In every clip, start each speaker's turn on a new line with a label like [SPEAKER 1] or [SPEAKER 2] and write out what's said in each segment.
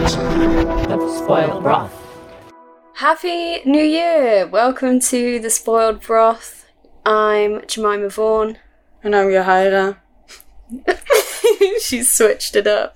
[SPEAKER 1] edition of Spoiled Broth.
[SPEAKER 2] Happy New Year! Welcome to the Spoiled Broth. I'm Jemima Vaughan.
[SPEAKER 3] And I'm Yahaira.
[SPEAKER 2] She's switched it up.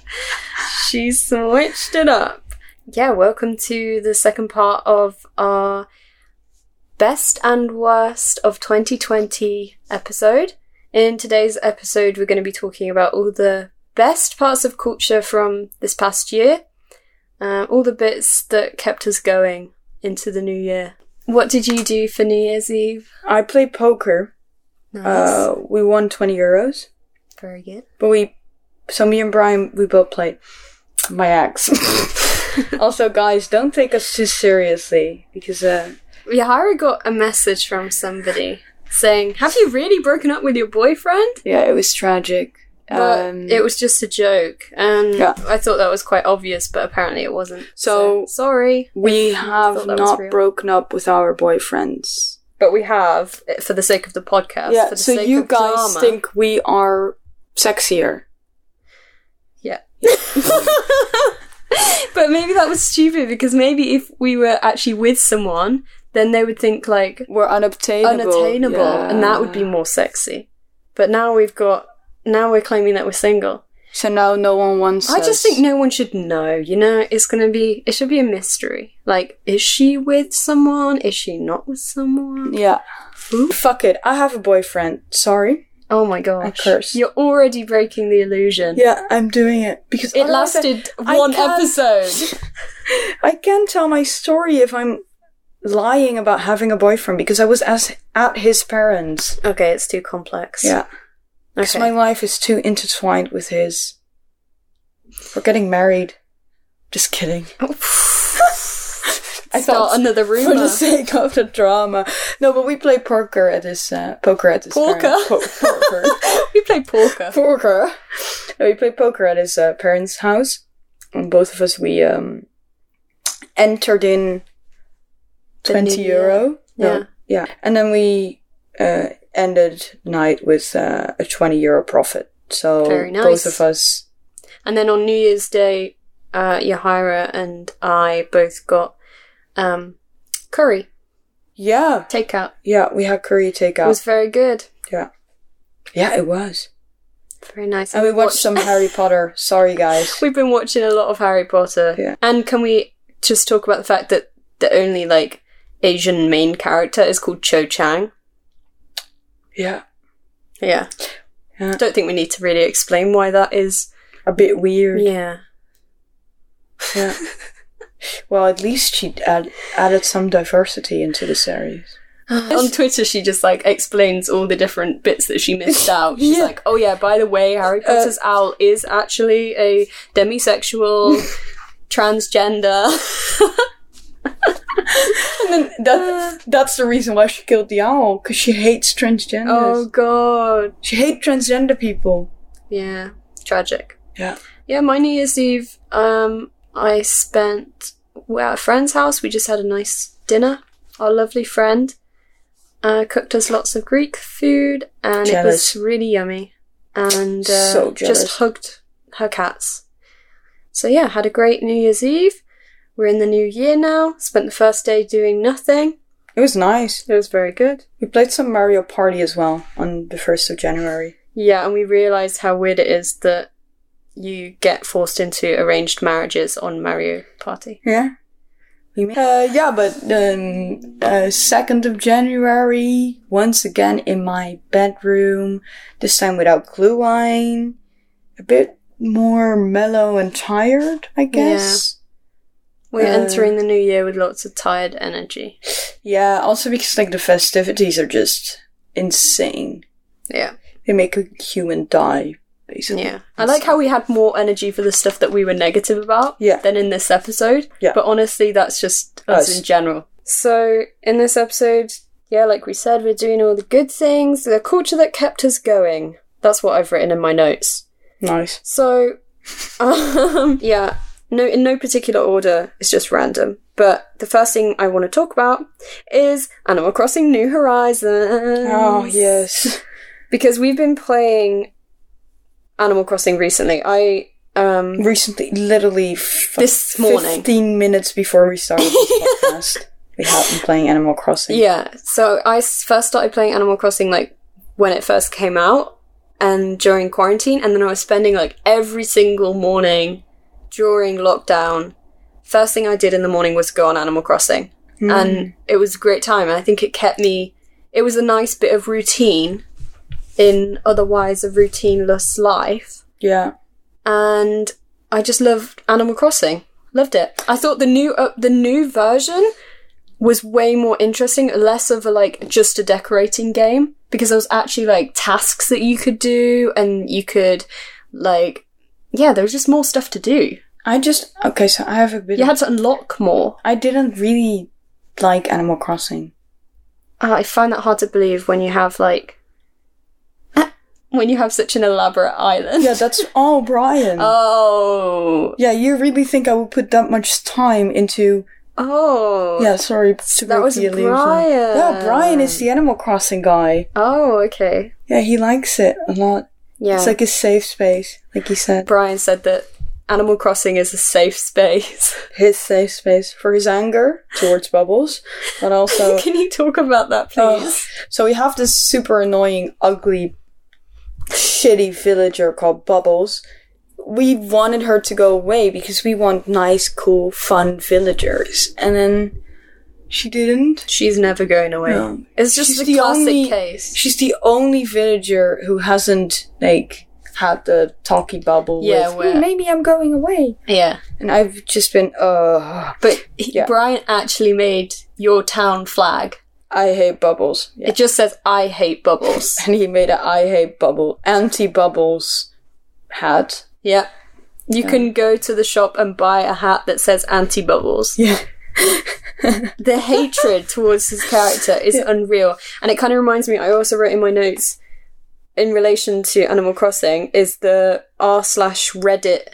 [SPEAKER 2] Yeah, welcome to the second part of our Best and Worst of 2020 episode. In today's episode, we're going to be talking about all the best parts of culture from this past year. All the bits that kept us going into the new year. What did you do for New Year's Eve?
[SPEAKER 3] I played poker.
[SPEAKER 2] Nice.
[SPEAKER 3] We won €20.
[SPEAKER 2] Very good.
[SPEAKER 3] But me and Brian, we both played my ex. Also, guys, don't take us too seriously, because
[SPEAKER 2] Yahaira got a message from somebody saying, have you really broken up with your boyfriend?
[SPEAKER 3] yeah, it was tragic.
[SPEAKER 2] But it was just a joke, and
[SPEAKER 3] Yeah.
[SPEAKER 2] I thought that was quite obvious, but apparently it wasn't.
[SPEAKER 3] So,
[SPEAKER 2] sorry.
[SPEAKER 3] we
[SPEAKER 2] if you
[SPEAKER 3] have
[SPEAKER 2] thought that was
[SPEAKER 3] not
[SPEAKER 2] real.
[SPEAKER 3] broken up with our boyfriends.
[SPEAKER 2] But we have, for the sake of the podcast.
[SPEAKER 3] Yeah,
[SPEAKER 2] for the
[SPEAKER 3] so
[SPEAKER 2] sake
[SPEAKER 3] you
[SPEAKER 2] of
[SPEAKER 3] guys
[SPEAKER 2] drama.
[SPEAKER 3] think we are sexier.
[SPEAKER 2] Yeah. But maybe that was stupid, because maybe if we were actually with someone, then they would think, like,
[SPEAKER 3] We're unattainable. Yeah.
[SPEAKER 2] and that would be more sexy. But now we're claiming that we're single.
[SPEAKER 3] So now no one wants
[SPEAKER 2] I
[SPEAKER 3] us.
[SPEAKER 2] just think no one should know, it should be a mystery. Like, is she with someone? Is she not with someone?
[SPEAKER 3] Yeah.
[SPEAKER 2] Ooh.
[SPEAKER 3] Fuck it, I have a boyfriend. Sorry.
[SPEAKER 2] Oh my gosh.
[SPEAKER 3] I cursed.
[SPEAKER 2] You're already breaking the illusion.
[SPEAKER 3] Yeah, I'm doing it. Because
[SPEAKER 2] It
[SPEAKER 3] otherwise
[SPEAKER 2] lasted
[SPEAKER 3] I
[SPEAKER 2] one
[SPEAKER 3] can't-
[SPEAKER 2] episode.
[SPEAKER 3] I can't tell my story if I'm lying about having a boyfriend, because I was at his parents.
[SPEAKER 2] Okay, it's too complex.
[SPEAKER 3] Yeah. Because
[SPEAKER 2] Okay.
[SPEAKER 3] my life is too intertwined with his. We're getting married. Just kidding. I
[SPEAKER 2] Start another
[SPEAKER 3] for
[SPEAKER 2] rumour.
[SPEAKER 3] the sake of the drama. No, but we play poker at his parents.
[SPEAKER 2] Poker?
[SPEAKER 3] Poker.
[SPEAKER 2] We play poker.
[SPEAKER 3] Poker. No, we played poker at his parents' house. And both of us, we entered in
[SPEAKER 2] The
[SPEAKER 3] €20.
[SPEAKER 2] new year.
[SPEAKER 3] No, yeah. And then we ended the night with a €20 profit. So
[SPEAKER 2] Very nice.
[SPEAKER 3] both of us.
[SPEAKER 2] And then on New Year's Day, Yahaira and I both got curry
[SPEAKER 3] Yeah.
[SPEAKER 2] takeout.
[SPEAKER 3] Yeah, we had curry takeout.
[SPEAKER 2] It was very good.
[SPEAKER 3] Yeah, it was.
[SPEAKER 2] Very nice.
[SPEAKER 3] And we watched some Harry Potter. Sorry, guys.
[SPEAKER 2] We've been watching a lot of Harry Potter.
[SPEAKER 3] Yeah.
[SPEAKER 2] And can we just talk about the fact that the only, like, Asian main character is called Cho Chang?
[SPEAKER 3] Yeah.
[SPEAKER 2] Yeah.
[SPEAKER 3] Yeah.
[SPEAKER 2] Don't think we need to really explain why that is.
[SPEAKER 3] A bit weird.
[SPEAKER 2] Yeah.
[SPEAKER 3] Yeah. Well, at least she added some diversity into the series.
[SPEAKER 2] On Twitter, she just, like, explains all the different bits that she missed out. She's
[SPEAKER 3] Yeah.
[SPEAKER 2] like, oh yeah, by the way, Harry Potter's owl is actually a demisexual transgender.
[SPEAKER 3] And then that's the reason why she killed the owl, because she hates transgenders.
[SPEAKER 2] Oh god.
[SPEAKER 3] She hates transgender people.
[SPEAKER 2] Yeah. Tragic.
[SPEAKER 3] Yeah.
[SPEAKER 2] Yeah, my New Year's Eve, I spent at a friend's house. We just had a nice dinner. Our lovely friend cooked us lots of Greek food, and
[SPEAKER 3] Jealous.
[SPEAKER 2] it was really yummy. And
[SPEAKER 3] So jealous.
[SPEAKER 2] just hugged her cats. So yeah, had a great New Year's Eve. We're in the new year now. Spent the first day doing nothing.
[SPEAKER 3] It was nice.
[SPEAKER 2] It was very good.
[SPEAKER 3] We played some Mario Party as well on the 1st of January.
[SPEAKER 2] Yeah, and we realised how weird it is that you get forced into arranged marriages on Mario Party.
[SPEAKER 3] Yeah. But 2nd of January, once again in my bedroom, this time without glue line, a bit more mellow and tired, I guess.
[SPEAKER 2] We're entering the new year with lots of tired energy.
[SPEAKER 3] Yeah, also because like the festivities are just insane.
[SPEAKER 2] Yeah.
[SPEAKER 3] They make a human die, basically.
[SPEAKER 2] Yeah. I like how we had more energy for the stuff that we were negative about
[SPEAKER 3] Yeah.
[SPEAKER 2] than in this episode.
[SPEAKER 3] Yeah.
[SPEAKER 2] But honestly, that's just us in general. So, in this episode, yeah, like we said, we're doing all the good things, the culture that kept us going. That's what I've written in my notes.
[SPEAKER 3] Nice.
[SPEAKER 2] So, yeah, in no particular order, it's just random. But the first thing I want to talk about is Animal Crossing New Horizons.
[SPEAKER 3] Oh, yes.
[SPEAKER 2] Because we've been playing Animal Crossing recently. I
[SPEAKER 3] Recently, literally
[SPEAKER 2] this morning.
[SPEAKER 3] 15 minutes before we started this podcast, we have been playing Animal Crossing.
[SPEAKER 2] Yeah, so I first started playing Animal Crossing, like, when it first came out, and during quarantine, and then I was spending, like, every single morning during lockdown. First thing I did in the morning was go on Animal Crossing. And it was a great time, and I think it kept me... It was a nice bit of routine in otherwise a routineless life.
[SPEAKER 3] Yeah.
[SPEAKER 2] And I just loved Animal Crossing. Loved it. I thought the new version was way more interesting, less of a, like, just a decorating game, because there was actually, like, tasks that you could do, and you could, like, yeah, there was just more stuff to do.
[SPEAKER 3] Okay, so I have a bit...
[SPEAKER 2] You had to unlock more.
[SPEAKER 3] I didn't really like Animal Crossing.
[SPEAKER 2] I find that hard to believe when you have, like... when you have such an elaborate island.
[SPEAKER 3] Yeah, that's all Brian.
[SPEAKER 2] Oh.
[SPEAKER 3] Yeah, you really think I would put that much time into...
[SPEAKER 2] Oh.
[SPEAKER 3] Yeah, sorry. To
[SPEAKER 2] that was
[SPEAKER 3] the illusion.
[SPEAKER 2] Brian.
[SPEAKER 3] Yeah, Brian is the Animal Crossing guy.
[SPEAKER 2] Oh, okay.
[SPEAKER 3] Yeah, he likes it a lot.
[SPEAKER 2] Yeah.
[SPEAKER 3] It's like a safe space, like he said.
[SPEAKER 2] Brian said that Animal Crossing is a safe space.
[SPEAKER 3] His safe space for his anger towards Bubbles, but also...
[SPEAKER 2] Can you talk about that, please?
[SPEAKER 3] So we have this super annoying, ugly, shitty villager called Bubbles. We wanted her to go away because we want nice, cool, fun villagers. And then she didn't.
[SPEAKER 2] She's never going away.
[SPEAKER 3] No.
[SPEAKER 2] It's just the classic case.
[SPEAKER 3] She's the only villager who hasn't, like, had the talky bubble with, maybe I'm going away.
[SPEAKER 2] Yeah.
[SPEAKER 3] And I've just been,
[SPEAKER 2] But Brian actually made your town flag.
[SPEAKER 3] I hate Bubbles. Yeah.
[SPEAKER 2] It just says, I hate Bubbles.
[SPEAKER 3] And he made an I hate Bubble, anti-Bubbles hat.
[SPEAKER 2] Yeah. You can go to the shop and buy a hat that says anti-Bubbles.
[SPEAKER 3] Yeah.
[SPEAKER 2] The hatred towards his character is unreal. And it kind of reminds me, I also wrote in my notes, in relation to Animal Crossing, is the r/Reddit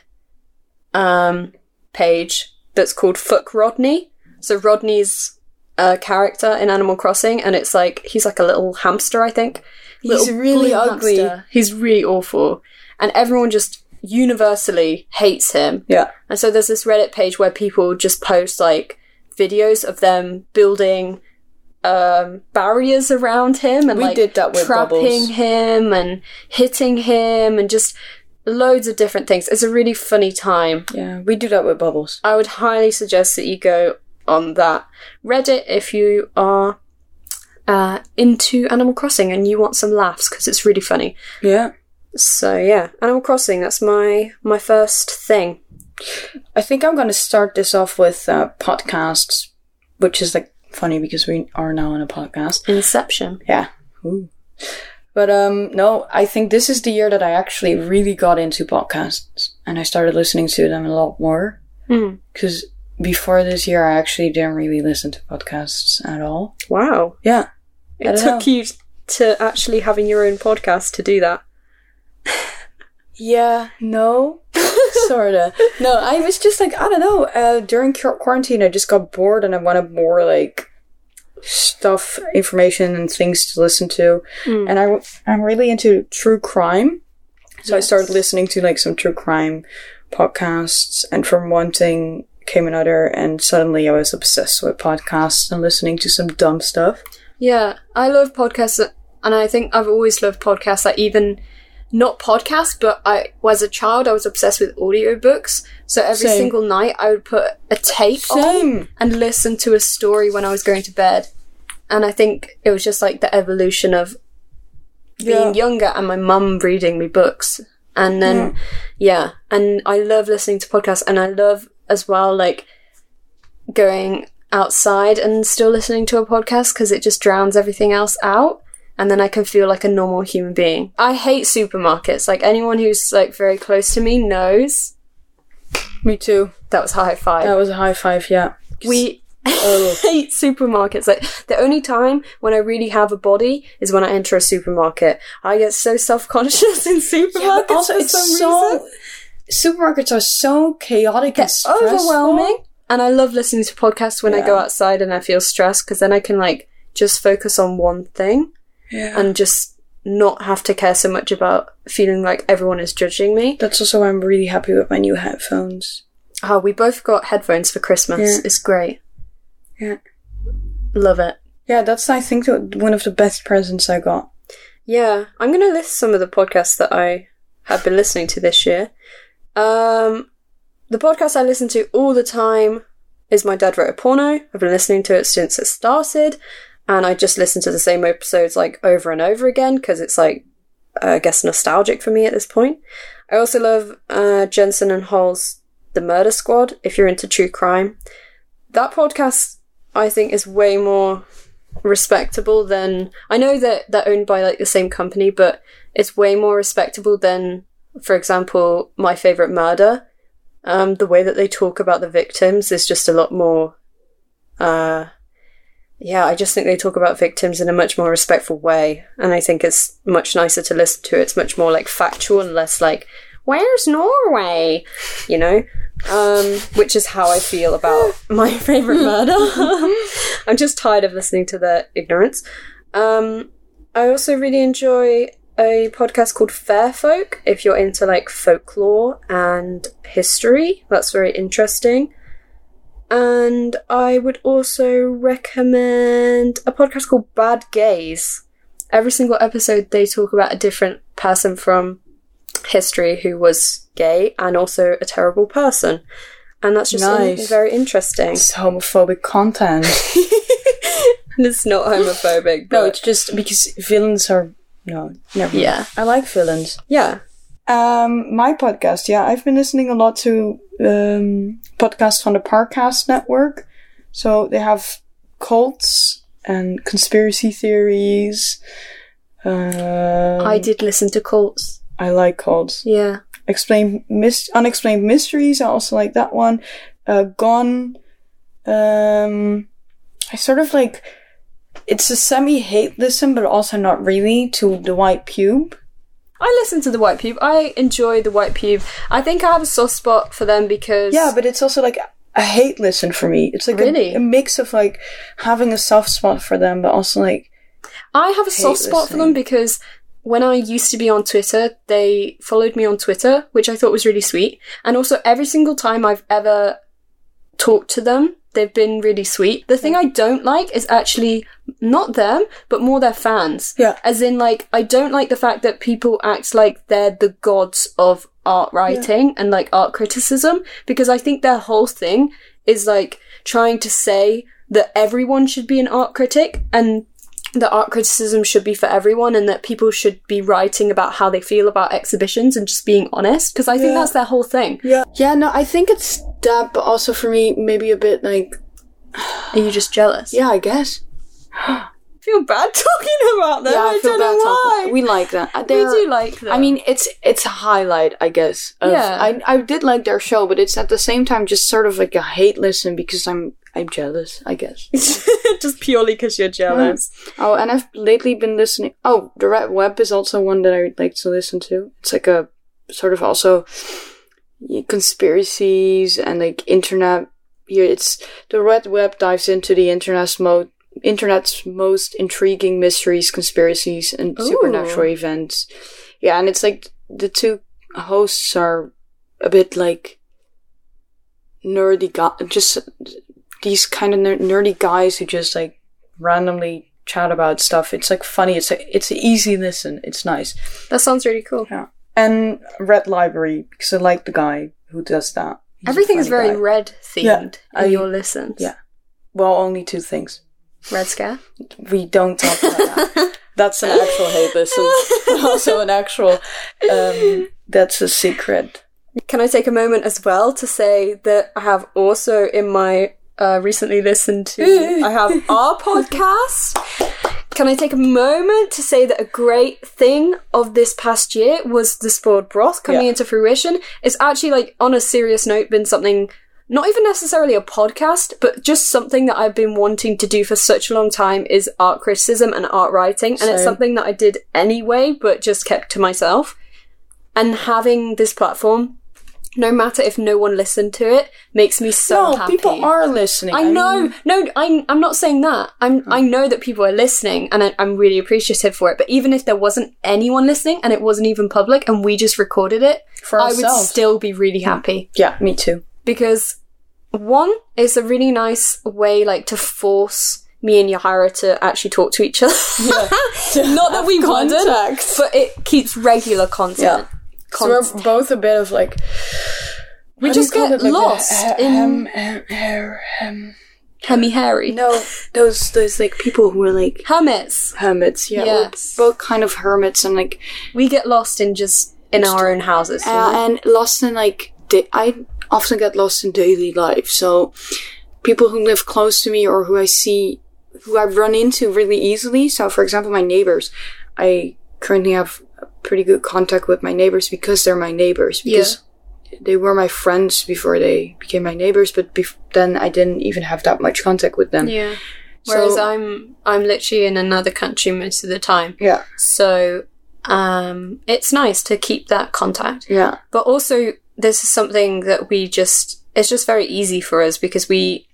[SPEAKER 2] page that's called Fuck Rodney. So Rodney's a character in Animal Crossing, and it's like, he's like a little hamster, I think.
[SPEAKER 3] He's really ugly.
[SPEAKER 2] Hamster. He's really awful. And everyone just universally hates him.
[SPEAKER 3] Yeah.
[SPEAKER 2] And so there's this Reddit page where people just post, like, videos of them building barriers around him, and
[SPEAKER 3] we did that with
[SPEAKER 2] trapping
[SPEAKER 3] Bubbles.
[SPEAKER 2] him and hitting him and just loads of different things. It's a really funny time.
[SPEAKER 3] Yeah, we do that with Bubbles.
[SPEAKER 2] I would highly suggest that you go on that Reddit if you are into Animal Crossing and you want some laughs, because it's really funny.
[SPEAKER 3] Yeah.
[SPEAKER 2] So yeah, Animal Crossing, that's my first thing.
[SPEAKER 3] I think I'm going to start this off with podcasts, which is, like, funny because we are now on a podcast.
[SPEAKER 2] Inception.
[SPEAKER 3] Yeah. Ooh. But no, I think this is the year that I actually really got into podcasts, and I started listening to them a lot more. Because before this year, I actually didn't really listen to podcasts at all.
[SPEAKER 2] Wow.
[SPEAKER 3] Yeah.
[SPEAKER 2] It took you to actually having your own podcast to do that.
[SPEAKER 3] Yeah, no, sorta. No, I was just like, I don't know, during quarantine I just got bored and I wanted more, like, stuff, information and things to listen to. And I'm really into true crime. So I started listening to, like, some true crime podcasts, and from one thing came another, and suddenly I was obsessed with podcasts and listening to some dumb stuff.
[SPEAKER 2] Yeah, I love podcasts, and I think I've always loved podcasts, like, even... Not podcasts, but as a child, I was obsessed with audiobooks. So every single night, I would put a tape on and listen to a story when I was going to bed. And I think it was just like the evolution of being younger and my mum reading me books. And then, and I love listening to podcasts. And I love as well, like, going outside and still listening to a podcast, because it just drowns everything else out. And then I can feel like a normal human being. I hate supermarkets. Like, anyone who's, like, very close to me knows.
[SPEAKER 3] Me too.
[SPEAKER 2] That was a high five.
[SPEAKER 3] That was a high five, yeah.
[SPEAKER 2] We hate supermarkets. Like, the only time when I really have a body is when I enter a supermarket. I get so self-conscious in supermarkets
[SPEAKER 3] also,
[SPEAKER 2] for some reason.
[SPEAKER 3] Supermarkets are so chaotic and stressful.
[SPEAKER 2] Overwhelming. And I love listening to podcasts when I go outside and I feel stressed, because then I can, like, just focus on one thing.
[SPEAKER 3] Yeah.
[SPEAKER 2] And just not have to care so much about feeling like everyone is judging me.
[SPEAKER 3] That's also why I'm really happy with my new headphones.
[SPEAKER 2] Oh, we both got headphones for Christmas.
[SPEAKER 3] Yeah.
[SPEAKER 2] It's great.
[SPEAKER 3] Yeah.
[SPEAKER 2] Love it.
[SPEAKER 3] Yeah, that's, I think, one of the best presents I got.
[SPEAKER 2] Yeah, I'm going to list some of the podcasts that I have been listening to this year. The podcast I listen to all the time is My Dad Wrote a Porno. I've been listening to it since it started, and I just listen to the same episodes like over and over again because it's like, I guess, nostalgic for me at this point. I also love Jensen and Hall's The Murder Squad, if you're into true crime. That podcast, I think, is way more respectable than... I know that they're owned by like the same company, but it's way more respectable than, for example, My Favorite Murder. The way that they talk about the victims is just a lot more... I just think they talk about victims in a much more respectful way, and I think it's much nicer to listen to. It's much more like factual and less like, where's Norway? You know? Which is how I feel about My Favorite Murder. I'm just tired of listening to their ignorance. I also really enjoy a podcast called Fair Folk, if you're into like folklore and history. That's very interesting. And I would also recommend a podcast called Bad Gays. Every single episode they talk about a different person from history who was gay and also a terrible person. And that's just
[SPEAKER 3] nice.
[SPEAKER 2] Very interesting.
[SPEAKER 3] It's homophobic content.
[SPEAKER 2] It's not homophobic. But
[SPEAKER 3] No, it's just because villains are... No, never mind.
[SPEAKER 2] Yeah.
[SPEAKER 3] I like villains.
[SPEAKER 2] Yeah.
[SPEAKER 3] My podcast, I've been listening a lot to podcasts from the Parcast Network. So they have cults and conspiracy theories.
[SPEAKER 2] I did listen to cults.
[SPEAKER 3] I like cults.
[SPEAKER 2] Yeah.
[SPEAKER 3] Unexplained Mysteries, I also like that one. Gone. I sort of like... It's a semi-hate listen, but also not really, to The White Pube.
[SPEAKER 2] I listen to The White Pube. I enjoy The White Pube. I think I have a soft spot for them because...
[SPEAKER 3] Yeah, but it's also like a hate listen for me. It's like
[SPEAKER 2] really?
[SPEAKER 3] a mix of like having a soft spot for them, but also like...
[SPEAKER 2] I have a soft spot for them because when I used to be on Twitter, they followed me on Twitter, which I thought was really sweet. And also every single time I've ever talked to them, they've been really sweet. The thing I don't like is actually not them, but more their fans.
[SPEAKER 3] Yeah.
[SPEAKER 2] As in, like, I don't like the fact that people act like they're the gods of art writing and, like, art criticism, because I think their whole thing is, like, trying to say that everyone should be an art critic and that art criticism should be for everyone and that people should be writing about how they feel about exhibitions and just being honest, because I think that's their whole thing.
[SPEAKER 3] Yeah, no, I think it's that, but also for me, maybe a bit like...
[SPEAKER 2] Are you just jealous?
[SPEAKER 3] Yeah, I guess.
[SPEAKER 2] I feel bad talking about them.
[SPEAKER 3] Yeah, I feel
[SPEAKER 2] don't know
[SPEAKER 3] bad
[SPEAKER 2] why.
[SPEAKER 3] talking. We like that.
[SPEAKER 2] We do like them.
[SPEAKER 3] I mean, it's a highlight, I guess. I did like their show, but it's at the same time just sort of like a hate listen because I'm jealous, I guess.
[SPEAKER 2] Just purely because you're jealous.
[SPEAKER 3] Yeah. Oh, and I've lately been listening... Oh, The Red Web is also one that I would like to listen to. It's like a sort of also conspiracies and like internet... It's The Red Web dives into the internet's most intriguing mysteries, conspiracies, and supernatural events. Yeah, and it's like the two hosts are a bit like nerdy just these kind of nerdy guys who just like randomly chat about stuff. It's like funny. It's an easy listen. It's nice.
[SPEAKER 2] That sounds really cool.
[SPEAKER 3] Yeah, and Red Library because I like the guy who does that.
[SPEAKER 2] Everything is very red themed in your listens.
[SPEAKER 3] Yeah. Well, only two things.
[SPEAKER 2] Red Scare?
[SPEAKER 3] We don't talk about that. That's an actual hate listen. But also an actual... that's a secret.
[SPEAKER 2] Can I take a moment as well to say that I have also in my recently listened to... I have our podcast. Can I take a moment to say that a great thing of this past year was the Spoiled Broth coming into fruition? It's actually, like, on a serious note, been something, not even necessarily a podcast, but just something that I've been wanting to do for such a long time is art criticism and art writing. And it's something that I did anyway, but just kept to myself. And having this platform no matter if no one listened to it, makes me so happy.
[SPEAKER 3] People are listening.
[SPEAKER 2] I know. I'm not saying that. I know that people are listening, and I'm really appreciative for it. But even if there wasn't anyone listening, and it wasn't even public, and we just recorded it,
[SPEAKER 3] For
[SPEAKER 2] I would
[SPEAKER 3] ourselves.
[SPEAKER 2] still be really happy.
[SPEAKER 3] Yeah, me too.
[SPEAKER 2] Because, one, it's a really nice way, like, to force me and Yahira to actually talk to each other.
[SPEAKER 3] Yeah.
[SPEAKER 2] Not that we wouldn't,
[SPEAKER 3] Contact.
[SPEAKER 2] but it keeps regular content.
[SPEAKER 3] Yeah. So we're both a bit of like...
[SPEAKER 2] We
[SPEAKER 3] how do you
[SPEAKER 2] just
[SPEAKER 3] call
[SPEAKER 2] get
[SPEAKER 3] it? Like
[SPEAKER 2] lost in hemi-hairy.
[SPEAKER 3] No, those like people who are like
[SPEAKER 2] Hermits.
[SPEAKER 3] hermits. Yeah,
[SPEAKER 2] Yes.
[SPEAKER 3] we're both kind of hermits and like
[SPEAKER 2] We get lost in our own houses. You know?
[SPEAKER 3] and lost in like I often get lost in daily life. So people who live close to me or who I run into really easily. So for example, my neighbors, I currently have a pretty good contact with my neighbors because they're my neighbors. Because they were my friends before they became my neighbors, but then I didn't even have that much contact with them.
[SPEAKER 2] Yeah. Whereas
[SPEAKER 3] So-
[SPEAKER 2] I'm literally in another country most of the time.
[SPEAKER 3] Yeah.
[SPEAKER 2] So it's nice to keep that contact.
[SPEAKER 3] Yeah.
[SPEAKER 2] But also this is something that it's just very easy for us because we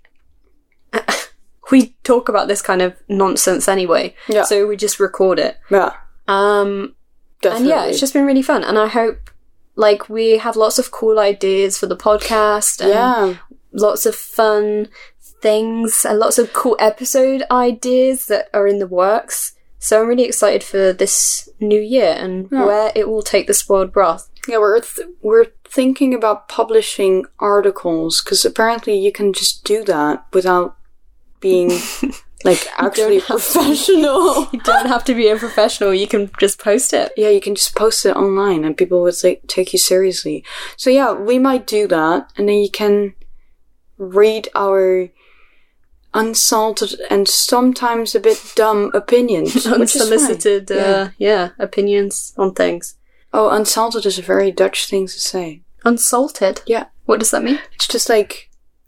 [SPEAKER 2] talk about this kind of nonsense anyway.
[SPEAKER 3] Yeah.
[SPEAKER 2] So we just record it.
[SPEAKER 3] Yeah.
[SPEAKER 2] And
[SPEAKER 3] Definitely.
[SPEAKER 2] yeah, it's just been really fun. And I hope like we have lots of cool ideas for the podcast and lots of fun things and lots of cool episode ideas that are in the works. So I'm really excited for this new year and where it will take the Spoiled Broth.
[SPEAKER 3] Yeah, we're thinking about publishing articles because apparently you can just do that without being like actually professional.
[SPEAKER 2] You don't have to be a professional, you can just post it.
[SPEAKER 3] Yeah, you can just post it online and people would take you seriously. So yeah, we might do that and then you can read our unsalted and sometimes a bit dumb opinions. which is fine.
[SPEAKER 2] Unsolicited, opinions on things.
[SPEAKER 3] Oh, unsalted is a very Dutch thing to say.
[SPEAKER 2] Unsalted?
[SPEAKER 3] Yeah.
[SPEAKER 2] What does that mean?
[SPEAKER 3] It's just like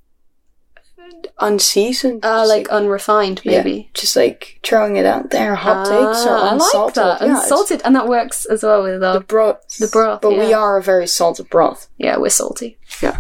[SPEAKER 3] unseasoned. Just
[SPEAKER 2] Like unrefined, maybe.
[SPEAKER 3] Yeah, just like throwing it out there. Hot takes or
[SPEAKER 2] I
[SPEAKER 3] unsalted.
[SPEAKER 2] like that.
[SPEAKER 3] Yeah,
[SPEAKER 2] Unsalted, and that works as well with
[SPEAKER 3] the broth.
[SPEAKER 2] the broth,
[SPEAKER 3] But we
[SPEAKER 2] yeah.
[SPEAKER 3] are a very salted broth.
[SPEAKER 2] Yeah, we're salty.
[SPEAKER 3] Yeah.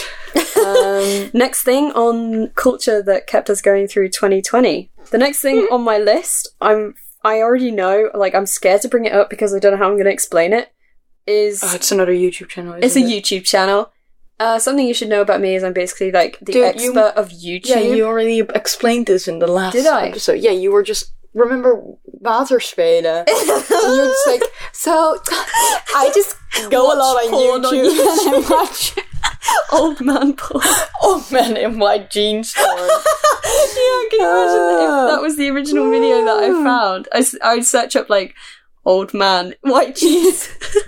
[SPEAKER 2] Next thing on culture that kept us going through 2020. The next thing on my list, I already know, like I'm scared to bring it up because I don't know how I'm going to explain it, is...
[SPEAKER 3] Oh, it's another YouTube channel,
[SPEAKER 2] It's a
[SPEAKER 3] isn't it?
[SPEAKER 2] YouTube channel. Something you should know about me is I'm basically like the expert of YouTube.
[SPEAKER 3] Yeah, you already explained this in the last
[SPEAKER 2] Did I?
[SPEAKER 3] episode. Yeah, you were just... Remember waterspelen? And you're just like, so I just go a lot on
[SPEAKER 2] porn on
[SPEAKER 3] YouTube and I watch
[SPEAKER 2] Old man porn.
[SPEAKER 3] old men in white jeans porn.
[SPEAKER 2] Yeah, can you imagine if that was the original video that I found? I would search up like old man white jeans.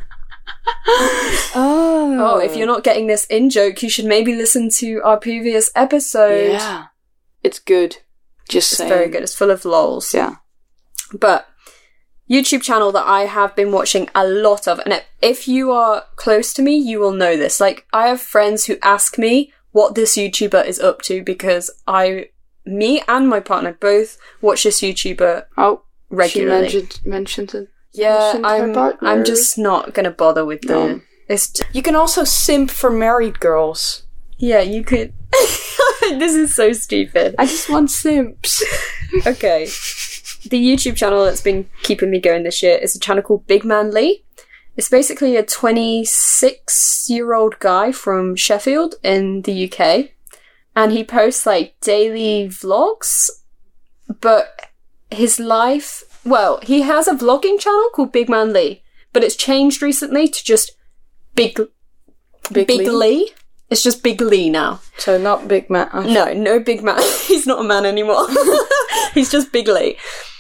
[SPEAKER 2] Oh, if you're not getting this in joke, you should maybe listen to our previous episode.
[SPEAKER 3] Yeah. It's good. Just
[SPEAKER 2] It's
[SPEAKER 3] saying.
[SPEAKER 2] very good. It's full of lols.
[SPEAKER 3] Yeah.
[SPEAKER 2] But YouTube channel that I have been watching a lot of, and if you are close to me, you will know this. Like, I have friends who ask me what this YouTuber is up to because me and my partner both watch this YouTuber regularly.
[SPEAKER 3] She mentioned it.
[SPEAKER 2] Yeah,
[SPEAKER 3] mentioned her partner.
[SPEAKER 2] I'm just not gonna bother with the...
[SPEAKER 3] You can also simp for married girls.
[SPEAKER 2] Yeah, you could... This is so stupid.
[SPEAKER 3] I just want simps.
[SPEAKER 2] Okay. The YouTube channel that's been keeping me going this year is a channel called Big Man Lee. It's basically a 26-year-old guy from Sheffield in the UK. And he posts, like, daily vlogs. But his life... Well, he has a vlogging channel called Big Man Lee. But it's changed recently to just Big Lee. It's just Big Lee now.
[SPEAKER 3] So not Big Man.
[SPEAKER 2] No Big Man. He's not a man anymore. He's just Big Lee.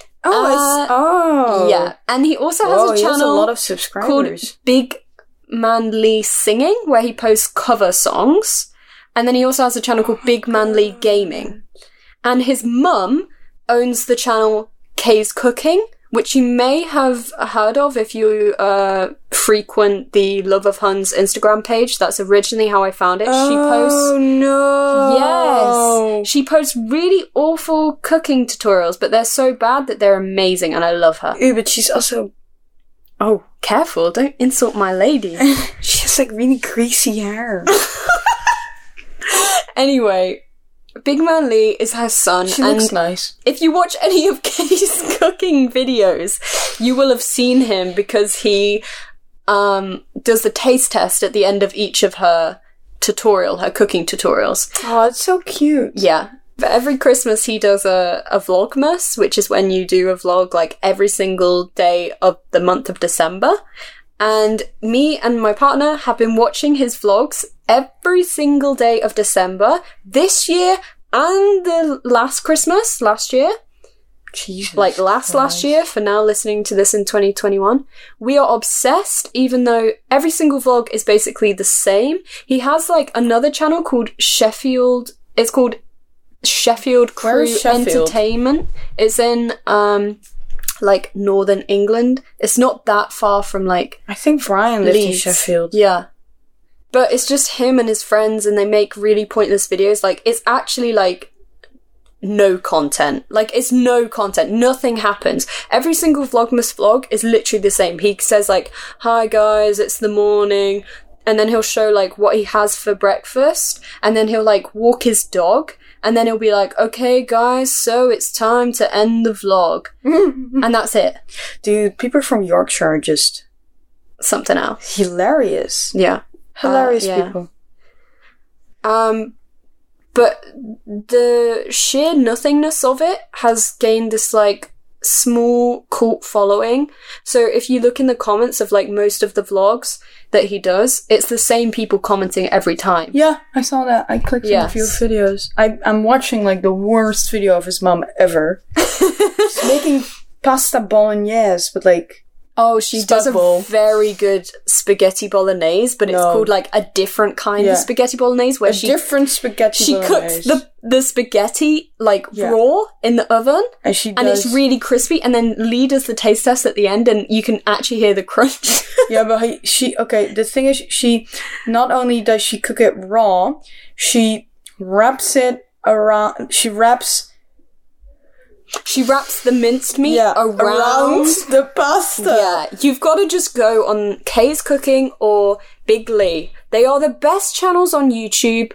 [SPEAKER 2] Yeah. And he also has a
[SPEAKER 3] He has a
[SPEAKER 2] channel
[SPEAKER 3] lot of subscribers.
[SPEAKER 2] called Big Man Lee Singing, where he posts cover songs. And then he also has a channel called Big Man Lee Gaming. And his mum owns the channel Kay's Cooking, which you may have heard of if you frequent the Love of Huns Instagram page. That's originally how I found it. She posts...
[SPEAKER 3] Oh, no.
[SPEAKER 2] Yes! She posts really awful cooking tutorials, but they're so bad that they're amazing, and I love her.
[SPEAKER 3] Ew, but she's also...
[SPEAKER 2] Oh, careful, don't insult my lady.
[SPEAKER 3] She has just like really greasy hair.
[SPEAKER 2] Anyway, Big Man Lee is her son.
[SPEAKER 3] She looks nice.
[SPEAKER 2] If you watch any of Kay's cooking videos, you will have seen him because he does the taste test at the end of each of her cooking tutorials.
[SPEAKER 3] Oh, it's so cute.
[SPEAKER 2] Yeah. But every Christmas he does a vlogmas, which is when you do a vlog like every single day of the month of December. And me and my partner have been watching his vlogs every single day of December this year and the last year.
[SPEAKER 3] Jesus.
[SPEAKER 2] Like last year, for now listening to this in 2021. We are obsessed, even though every single vlog is basically the same. He has like another channel called Sheffield. It's called Sheffield Crew Entertainment. It's in like northern England. It's not that far from like
[SPEAKER 3] I think Brian lived in
[SPEAKER 2] Leeds.
[SPEAKER 3] Sheffield.
[SPEAKER 2] Yeah. But it's just him and his friends and they make really pointless videos. Like it's actually like no content. Like it's no content. Nothing happens. Every single Vlogmas vlog is literally the same. He says like, "Hi guys, it's the morning." And then he'll show like what he has for breakfast. And then he'll like walk his dog. And then he'll be like, "Okay, guys, so it's time to end the vlog." And that's it.
[SPEAKER 3] Dude, people from Yorkshire are just
[SPEAKER 2] Something else.
[SPEAKER 3] hilarious.
[SPEAKER 2] Yeah.
[SPEAKER 3] Hilarious
[SPEAKER 2] yeah.
[SPEAKER 3] people.
[SPEAKER 2] But the sheer nothingness of it has gained this, like, small cult following. So if you look in the comments of, like, most of the vlogs that he does, it's the same people commenting every time.
[SPEAKER 3] Yeah, I saw that. I clicked on a few videos. I'm watching, like, the worst video of his mom ever. She's making pasta bolognese, but, like...
[SPEAKER 2] Oh, she does a very good spaghetti bolognese, but it's called like a different kind of spaghetti bolognese where she
[SPEAKER 3] cooks
[SPEAKER 2] the spaghetti like raw in the oven and it's really crispy, and then Lee does the taste test at the end and you can actually hear the crunch.
[SPEAKER 3] Yeah, but the thing is, she not only does she cook it raw, she wraps it around, she wraps the minced meat around the pasta.
[SPEAKER 2] Yeah, you've got to just go on Kay's Cooking or Big Lee. They are the best channels on YouTube.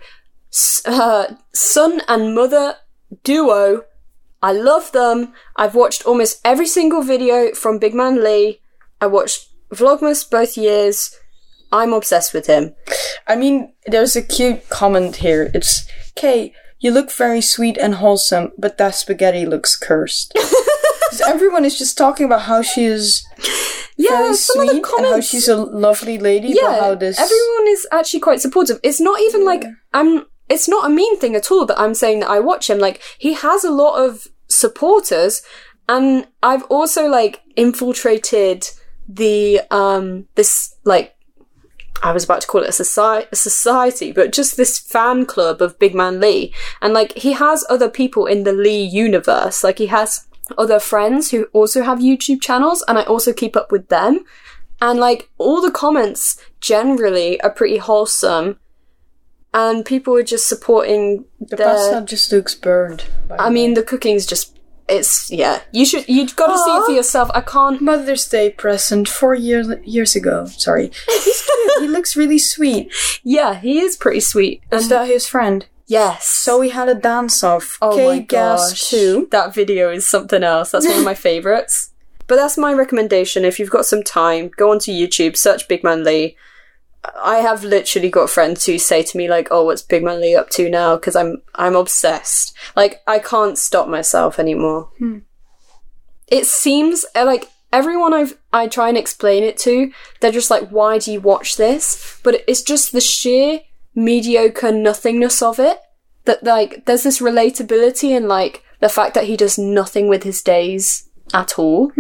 [SPEAKER 2] Son and mother duo. I love them. I've watched almost every single video from Big Man Lee. I watched Vlogmas both years. I'm obsessed with him.
[SPEAKER 3] I mean, there's a cute comment here. It's, Kay, you look very sweet and wholesome, but that spaghetti looks cursed. Because everyone is just talking about how she is very sweet and how she's a lovely lady.
[SPEAKER 2] Yeah,
[SPEAKER 3] but how this...
[SPEAKER 2] everyone is actually quite supportive. It's not even like it's not a mean thing at all that I'm saying that I watch him. Like, he has a lot of supporters, and I've also like infiltrated the this like, I was about to call it a society, but just this fan club of Big Man Lee. And, like, he has other people in the Lee universe. Like, he has other friends who also have YouTube channels, and I also keep up with them. And, like, all the comments generally are pretty wholesome. And people are just supporting
[SPEAKER 3] the pasta just looks burned.
[SPEAKER 2] I mean, the cooking's just... you've got to see it for yourself. I can't...
[SPEAKER 3] Mother's Day present 4 years ago. Sorry. He's cute. He looks really sweet.
[SPEAKER 2] Yeah, he is pretty sweet.
[SPEAKER 3] Is that his friend?
[SPEAKER 2] Yes.
[SPEAKER 3] So we had a dance-off.
[SPEAKER 2] Oh my gosh.
[SPEAKER 3] Too.
[SPEAKER 2] That video is something else. That's one of my favourites. But that's my recommendation. If you've got some time, go onto YouTube, search Big Man Lee. I have literally got friends who say to me, like, "Oh, what's Big Man Lee up to now?" Because I'm obsessed. Like, I can't stop myself anymore. It seems like everyone I try and explain it to, they're just like, "Why do you watch this?" But it's just the sheer mediocre nothingness of it. That, like, there's this relatability and, like, the fact that he does nothing with his days at all.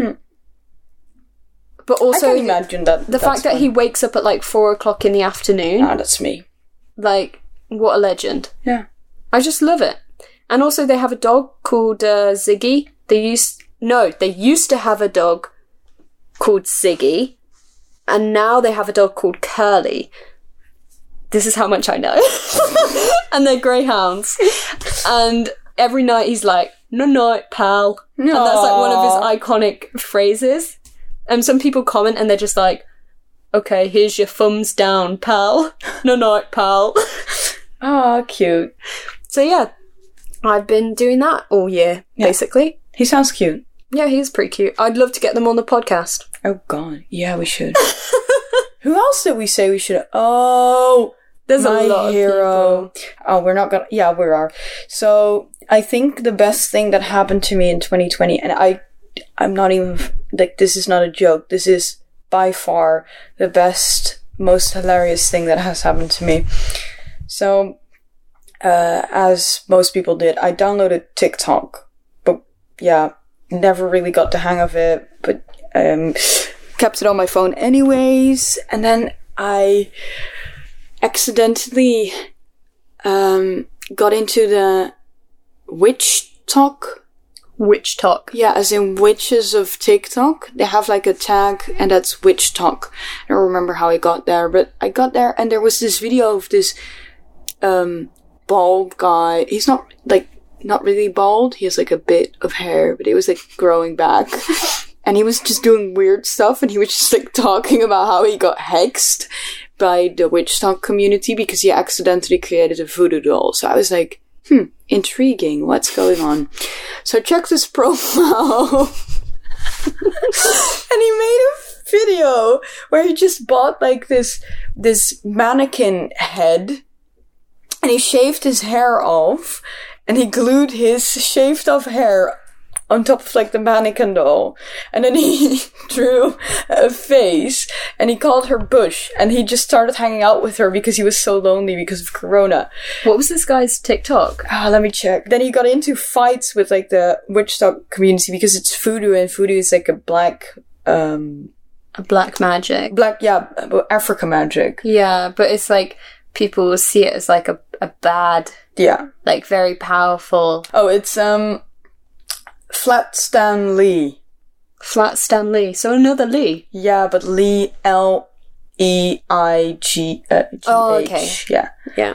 [SPEAKER 2] But also,
[SPEAKER 3] I can imagine that.
[SPEAKER 2] The fact that he wakes up at like 4:00 in the afternoon.
[SPEAKER 3] Ah, that's me.
[SPEAKER 2] Like, what a legend.
[SPEAKER 3] Yeah.
[SPEAKER 2] I just love it. And also they have a dog called Ziggy. They used to have a dog called Ziggy. And now they have a dog called Curly. This is how much I know. And they're greyhounds. And every night he's like, "No night, pal." And that's like one of his iconic phrases. And some people comment and they're just like, okay, here's your thumbs down, pal. No, not pal.
[SPEAKER 3] Oh, cute.
[SPEAKER 2] So yeah, I've been doing that all year, basically.
[SPEAKER 3] He sounds cute.
[SPEAKER 2] Yeah, he's pretty cute. I'd love to get them on the podcast.
[SPEAKER 3] Oh, God. Yeah, we should. Who else did we say we should? Oh,
[SPEAKER 2] there's
[SPEAKER 3] My
[SPEAKER 2] a lot
[SPEAKER 3] Hero.
[SPEAKER 2] of people.
[SPEAKER 3] Oh, we're not gonna... Yeah, we are. So, I think the best thing that happened to me in 2020, and I'm not even... Like, this is not a joke. This is by far the best, most hilarious thing that has happened to me. So, as most people did, I downloaded TikTok. But, yeah, never really got the hang of it. But, kept it on my phone anyways. And then I accidentally got into the witch talk.
[SPEAKER 2] Witch talk.
[SPEAKER 3] Yeah, as in witches of TikTok. They have like a tag, and that's witch talk. I don't remember how I got there, but I got there, and there was this video of this bald guy. He's not really bald. He has like a bit of hair, but it was like growing back. And he was just doing weird stuff, and he was just like talking about how he got hexed by the witch talk community because he accidentally created a voodoo doll. So I was like, intriguing. What's going on? So I checked his profile. And he made a video where he just bought like this mannequin head, and he shaved his hair off, and he glued his shaved off hair on top of like the mannequin doll, and then he drew a face, and he called her Bush, and he just started hanging out with her because he was so lonely because of Corona.
[SPEAKER 2] What was this guy's TikTok?
[SPEAKER 3] Let me check. Then he got into fights with like the witch talk community because it's voodoo, and voodoo is like a black
[SPEAKER 2] magic.
[SPEAKER 3] Africa magic.
[SPEAKER 2] Yeah, but it's like people see it as like a bad, like very powerful.
[SPEAKER 3] Oh, it's Flat Stan Lee.
[SPEAKER 2] Flat Stan Lee. So another Lee.
[SPEAKER 3] Yeah, but Lee, L-E-I-G-H.
[SPEAKER 2] Oh, okay.
[SPEAKER 3] Yeah.
[SPEAKER 2] Yeah.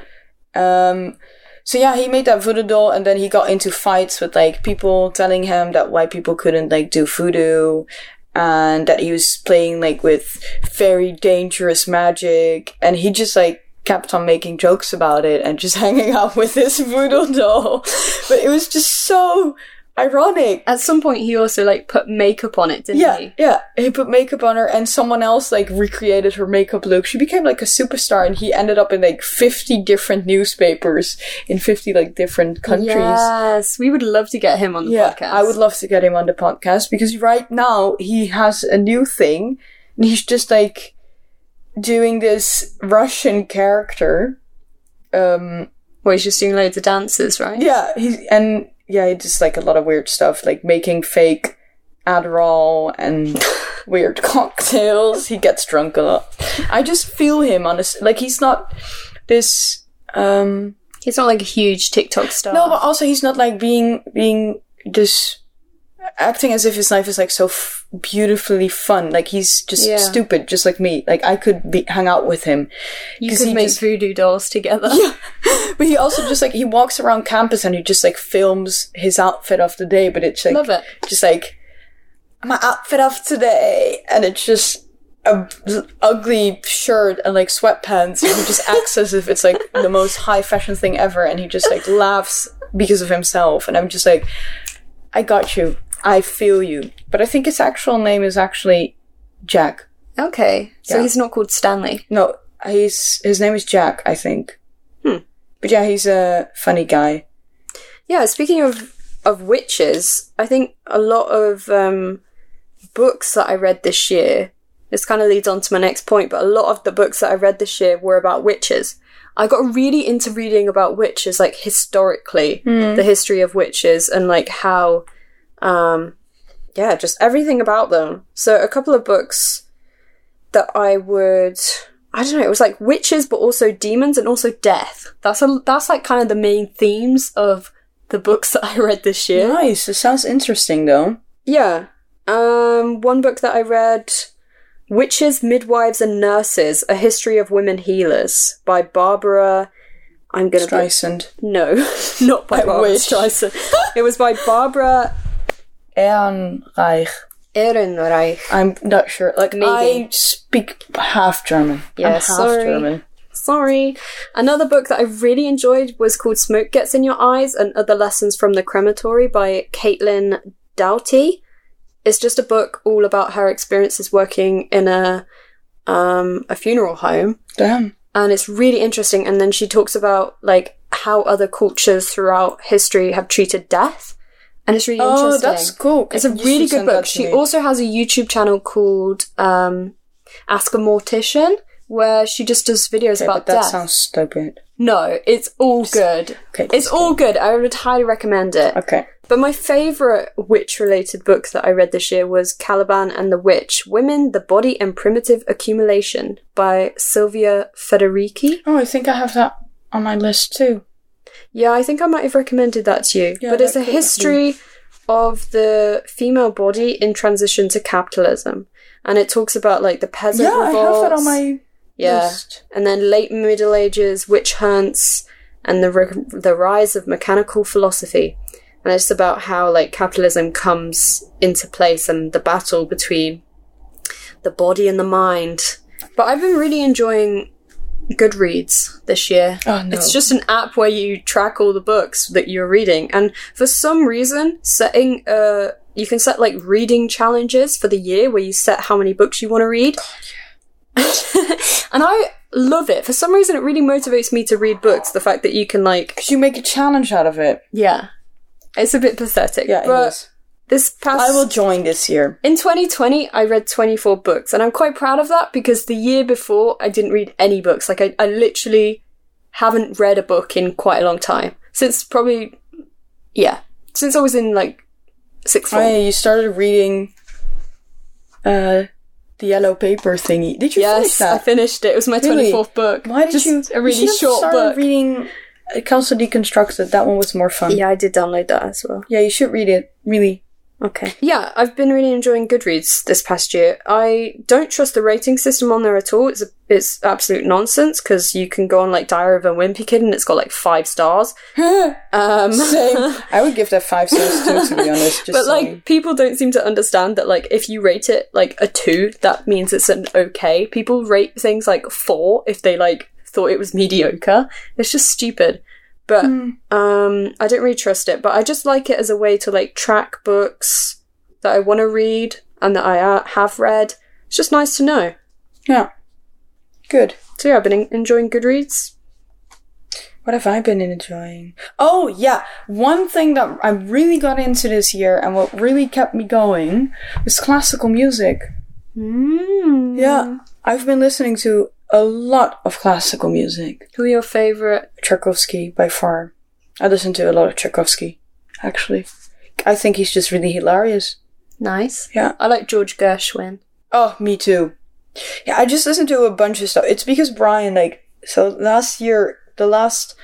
[SPEAKER 3] So yeah, he made that voodoo doll, and then he got into fights with like people telling him that white people couldn't like do voodoo, and that he was playing like with very dangerous magic, and he just like kept on making jokes about it and just hanging out with this voodoo doll. But it was just so ironic.
[SPEAKER 2] At some point he also like put makeup on it, didn't he?
[SPEAKER 3] Yeah, he put makeup on her, and someone else like recreated her makeup look. She became like a superstar, and he ended up in like 50 different newspapers in 50 like different countries.
[SPEAKER 2] Yes, we would love to get him on the podcast.
[SPEAKER 3] I would love to get him on the podcast, because right now he has a new thing, and he's just like doing this Russian character.
[SPEAKER 2] Where he's just doing loads of dances, right?
[SPEAKER 3] Yeah, he does like a lot of weird stuff, like making fake Adderall and weird cocktails. He gets drunk a lot. I just feel him like he's not this.
[SPEAKER 2] He's not like a huge TikTok star.
[SPEAKER 3] No, but also he's not like being just acting as if his life is like so beautifully fun. Like he's just stupid, just like me. Like I could hang out with him.
[SPEAKER 2] You could make voodoo dolls together.
[SPEAKER 3] Yeah. But he also just like, he walks around campus and he just like films his outfit of the day, but it's like,
[SPEAKER 2] love it.
[SPEAKER 3] Just like, my outfit of today, and it's just a ugly shirt and like sweatpants, and he just acts as if it's like the most high fashion thing ever, and he just like laughs because of himself, and I'm just like, I got you. I feel you. But I think his actual name is actually Jack.
[SPEAKER 2] Okay. So he's not called Stanley.
[SPEAKER 3] No, his name is Jack, I think. But yeah, he's a funny guy.
[SPEAKER 2] Yeah, speaking of witches, I think a lot of books that I read this year, this kind of leads on to my next point, but a lot of the books that I read this year were about witches. I got really into reading about witches, like historically, the history of witches, and like how, just everything about them. So a couple of books that I don't know, it was like witches, but also demons and also death. That's like kind of the main themes of the books that I read this year.
[SPEAKER 3] Nice. It sounds interesting, though.
[SPEAKER 2] Yeah. One book that I read, Witches, Midwives and Nurses, A History of Women Healers, by Barbara...
[SPEAKER 3] Streisand.
[SPEAKER 2] No, not by Barbara Streisand. It was by Barbara...
[SPEAKER 3] Ehrenreich.
[SPEAKER 2] Ehrenreich.
[SPEAKER 3] I'm not sure. Like,
[SPEAKER 2] Maybe.
[SPEAKER 3] I speak half German.
[SPEAKER 2] Yeah,
[SPEAKER 3] I'm half
[SPEAKER 2] sorry.
[SPEAKER 3] German.
[SPEAKER 2] Sorry. Another book that I really enjoyed was called Smoke Gets in Your Eyes and Other Lessons from the Crematory by Caitlin Doughty. It's just a book all about her experiences working in a funeral home.
[SPEAKER 3] Damn.
[SPEAKER 2] And it's really interesting. And then she talks about, like, how other cultures throughout history have treated death. And it's really interesting.
[SPEAKER 3] Oh, that's cool.
[SPEAKER 2] It's a really good book. She also has a YouTube channel called Ask a Mortician, where she just does videos about
[SPEAKER 3] but that
[SPEAKER 2] death.
[SPEAKER 3] sounds stupid.
[SPEAKER 2] No, it's all good.
[SPEAKER 3] Okay,
[SPEAKER 2] it's all good. I would highly recommend it.
[SPEAKER 3] Okay.
[SPEAKER 2] But my favourite witch-related book that I read this year was Caliban and the Witch, Women, the Body and Primitive Accumulation by Silvia Federici.
[SPEAKER 3] Oh, I think I have that on my list too.
[SPEAKER 2] Yeah, I think I might have recommended that to you.
[SPEAKER 3] Yeah,
[SPEAKER 2] but it's a
[SPEAKER 3] that could
[SPEAKER 2] history of the female body in transition to capitalism. And it talks about, like, the peasant revolts.
[SPEAKER 3] I have it on my list.
[SPEAKER 2] And then late Middle Ages, witch hunts, and the rise of mechanical philosophy. And it's about how, like, capitalism comes into place and the battle between the body and the mind. But I've been really enjoying Goodreads this year.
[SPEAKER 3] Oh, no.
[SPEAKER 2] It's just an app where you track all the books that you're reading. And for some reason, you can set, like, reading challenges for the year where you set how many books you want to read. And I love it. For some reason, it really motivates me to read books. The fact that you can, like...
[SPEAKER 3] Because you make a challenge out of it.
[SPEAKER 2] Yeah. It's a bit pathetic.
[SPEAKER 3] Yeah,
[SPEAKER 2] but
[SPEAKER 3] it is.
[SPEAKER 2] this past...
[SPEAKER 3] I will join this year.
[SPEAKER 2] In 2020, I read 24 books, and I'm quite proud of that because the year before, I didn't read any books. Like, I literally haven't read a book in quite a long time. Since probably... Yeah. Since I was in, like, sixth form.
[SPEAKER 3] Oh, yeah, you started reading the yellow paper thingy. Did you finish that?
[SPEAKER 2] Yes, I finished it. It was my
[SPEAKER 3] Really?
[SPEAKER 2] 24th book.
[SPEAKER 3] Why did you...
[SPEAKER 2] A really
[SPEAKER 3] you should have
[SPEAKER 2] short
[SPEAKER 3] started
[SPEAKER 2] book.
[SPEAKER 3] reading Council Deconstructed. That one was more fun.
[SPEAKER 2] Yeah, I did download that as well.
[SPEAKER 3] Yeah, you should read it. Really.
[SPEAKER 2] Okay. Yeah, I've been really enjoying Goodreads this past year. I don't trust the rating system on there at all. It's absolute nonsense because you can go on, like, Diary of a Wimpy Kid and it's got, like, 5 stars.
[SPEAKER 3] Same. I would give that 5 stars too, to be honest. Just
[SPEAKER 2] But, like,
[SPEAKER 3] saying.
[SPEAKER 2] people don't seem to understand that, like, if you rate it, like, a 2, that means it's an okay. People rate things, like, 4 if they, like, thought it was mediocre. It's just stupid. But I don't really trust it. But I just like it as a way to, like, track books that I want to read and that I have read. It's just nice to know.
[SPEAKER 3] Yeah. Good.
[SPEAKER 2] So yeah, I've been enjoying Goodreads.
[SPEAKER 3] What have I been enjoying? Oh, yeah. One thing that I really got into this year and what really kept me going was classical music. Yeah. I've been listening to a lot of classical music.
[SPEAKER 2] Who are your favourite?
[SPEAKER 3] Tchaikovsky, by far. I listen to a lot of Tchaikovsky, actually. I think he's just really hilarious.
[SPEAKER 2] Nice.
[SPEAKER 3] Yeah.
[SPEAKER 2] I like George Gershwin.
[SPEAKER 3] Oh, me too. Yeah, I just listened to a bunch of stuff. It's because Brian, like, so last year, the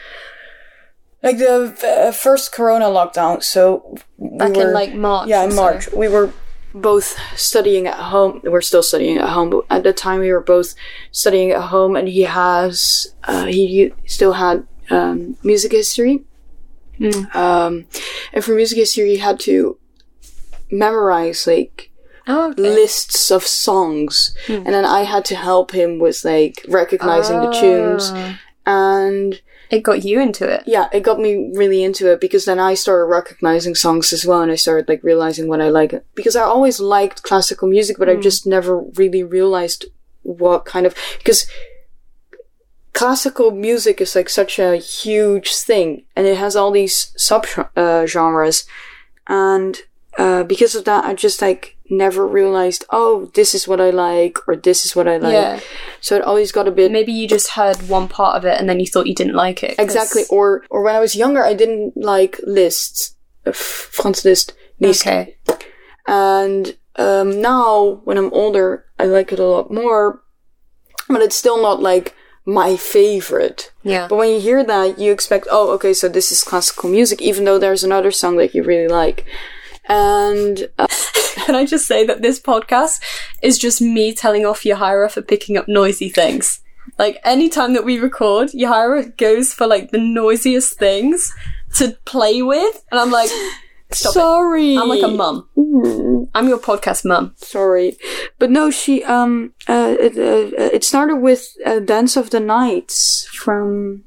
[SPEAKER 3] first Corona lockdown, so
[SPEAKER 2] Back in, like, March.
[SPEAKER 3] Yeah,
[SPEAKER 2] or
[SPEAKER 3] in
[SPEAKER 2] so.
[SPEAKER 3] March. We were both studying at home. We're still studying at home, but at the time we were both studying at home, and he still had music history. And for music history, he had to memorize, like, lists of songs, and then I had to help him with, like, recognizing the tunes, and
[SPEAKER 2] it got you into it.
[SPEAKER 3] Yeah, it got me really into it because then I started recognizing songs as well, and I started, like, realizing what I like. Because I always liked classical music, but I just never really realized what kind of... Because classical music is, like, such a huge thing, and it has all these sub-genres. And because of that, I just, like, never realized, oh, this is what I like, or this is what I like.
[SPEAKER 2] Yeah.
[SPEAKER 3] So it always got a bit...
[SPEAKER 2] Maybe you just heard one part of it and then you thought you didn't like it.
[SPEAKER 3] Exactly. Or when I was younger, I didn't like Liszt. Franz Liszt.
[SPEAKER 2] Okay.
[SPEAKER 3] And now, when I'm older, I like it a lot more. But it's still not, like, my favorite.
[SPEAKER 2] Yeah.
[SPEAKER 3] But when you hear that, you expect, oh, okay, so this is classical music, even though there's another song that you really like. And...
[SPEAKER 2] Can I just say that this podcast is just me telling off Yahaira for picking up noisy things? Like, anytime that we record, Yahaira goes for, like, the noisiest things to play with, and I'm like, Stop
[SPEAKER 3] Sorry.
[SPEAKER 2] it. I'm like a mum. I'm your podcast mum.
[SPEAKER 3] Sorry. But no, she, it started with Dance of the Nights from,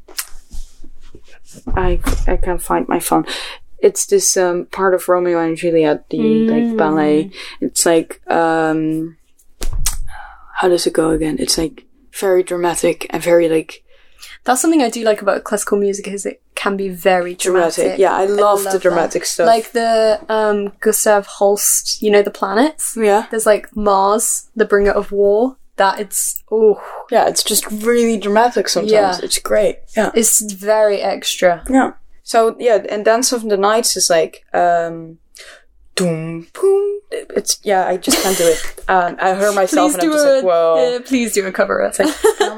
[SPEAKER 3] I can't find my phone. It's this, part of Romeo and Juliet, the, like, ballet. It's like, how does it go again? It's like very dramatic and very like...
[SPEAKER 2] That's something I do like about classical music, is it can be very dramatic.
[SPEAKER 3] Yeah, I love the dramatic stuff.
[SPEAKER 2] Like the Gustav Holst, you know, the planets?
[SPEAKER 3] Yeah.
[SPEAKER 2] There's like Mars, the bringer of war. That it's,
[SPEAKER 3] yeah, it's just really dramatic sometimes.
[SPEAKER 2] Yeah.
[SPEAKER 3] It's great. Yeah.
[SPEAKER 2] It's very extra.
[SPEAKER 3] Yeah. So, yeah, and Dance of the Nights is like, doom, boom. It's, yeah, I just can't do it. I heard myself and I'm just like, whoa.
[SPEAKER 2] Please do a cover. It's like,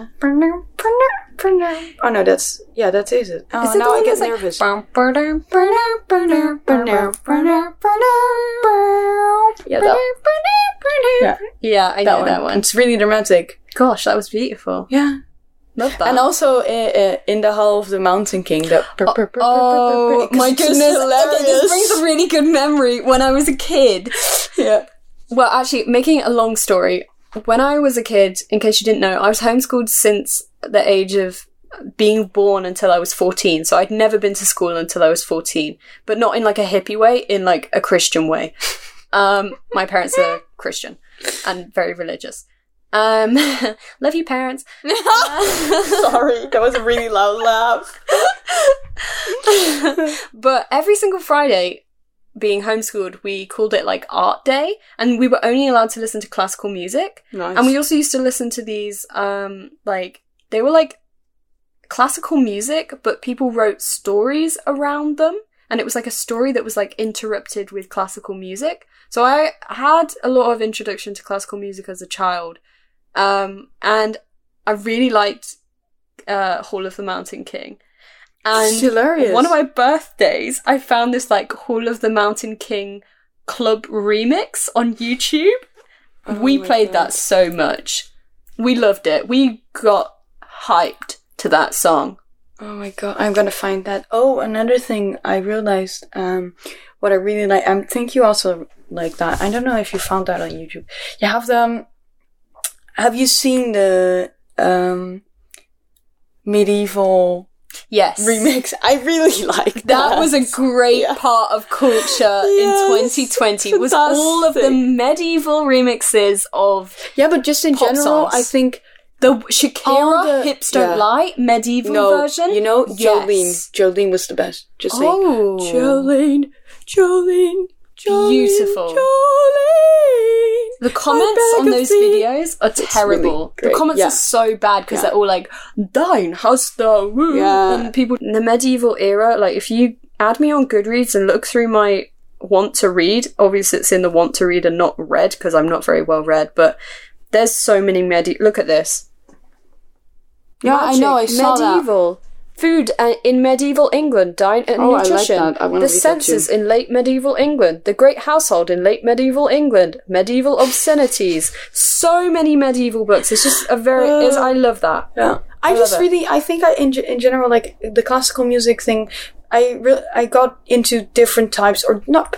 [SPEAKER 3] oh no, that is it. Oh,
[SPEAKER 2] is it
[SPEAKER 3] now I get nervous. Yeah, that.
[SPEAKER 2] Yeah, I know that one.
[SPEAKER 3] It's really dramatic.
[SPEAKER 2] Gosh, that was beautiful.
[SPEAKER 3] Yeah.
[SPEAKER 2] Love that.
[SPEAKER 3] And also in the Hall of the Mountain King.
[SPEAKER 2] Oh my goodness! Okay, this brings a really good memory. When I was a kid,
[SPEAKER 3] yeah.
[SPEAKER 2] Well, actually, making it a long story. When I was a kid, in case you didn't know, I was homeschooled since the age of being born until I was 14. So I'd never been to school until I was 14, but not in like a hippie way, in like a Christian way. My parents are Christian and very religious. Love you, parents.
[SPEAKER 3] Sorry, that was a really loud laugh.
[SPEAKER 2] But every single Friday, being homeschooled, we called it like art day, and we were only allowed to listen to classical music.
[SPEAKER 3] Nice.
[SPEAKER 2] And we also used to listen to these, like, they were like classical music, but people wrote stories around them. And it was like a story that was like interrupted with classical music. So I had a lot of introduction to classical music as a child. And I really liked Hall of the Mountain King. And
[SPEAKER 3] it's hilarious.
[SPEAKER 2] One of my birthdays, I found this like Hall of the Mountain King club remix on YouTube. We played that so much. We loved it. We got hyped to that song.
[SPEAKER 3] Oh my god, I'm gonna find that. Oh, another thing I realized, what I really like, I think you also like that. I don't know if you found that on YouTube. You have have you seen the, medieval remix? I really like that.
[SPEAKER 2] That was a great part of culture in 2020. Was all of the medieval remixes of
[SPEAKER 3] but just in general,
[SPEAKER 2] songs.
[SPEAKER 3] I think
[SPEAKER 2] the Shakira Hips Don't Lie medieval version.
[SPEAKER 3] You know,
[SPEAKER 2] Yes.
[SPEAKER 3] Jolene was the best. Just saying.
[SPEAKER 2] Oh.
[SPEAKER 3] Jolene.
[SPEAKER 2] Beautiful.
[SPEAKER 3] Jolene.
[SPEAKER 2] The comments on those videos are terrible.
[SPEAKER 3] Really
[SPEAKER 2] the comments are so bad because they're all like, "Thine hast thou woo," and people in the medieval era. Like, if you add me on Goodreads and look through my want to read, obviously it's in the want to read and not read because I'm not very well read. But there's so many look at this.
[SPEAKER 3] Yeah,
[SPEAKER 2] Magic,
[SPEAKER 3] I know. I saw
[SPEAKER 2] medieval. Food in medieval England, diet and nutrition.
[SPEAKER 3] I like that. I want
[SPEAKER 2] the
[SPEAKER 3] to read
[SPEAKER 2] census
[SPEAKER 3] that too.
[SPEAKER 2] in late medieval England, the great household in late medieval England, medieval obscenities. So many medieval books. It's just a very. I love that.
[SPEAKER 3] Yeah, I think in general, like the classical music thing, I got into different types, or not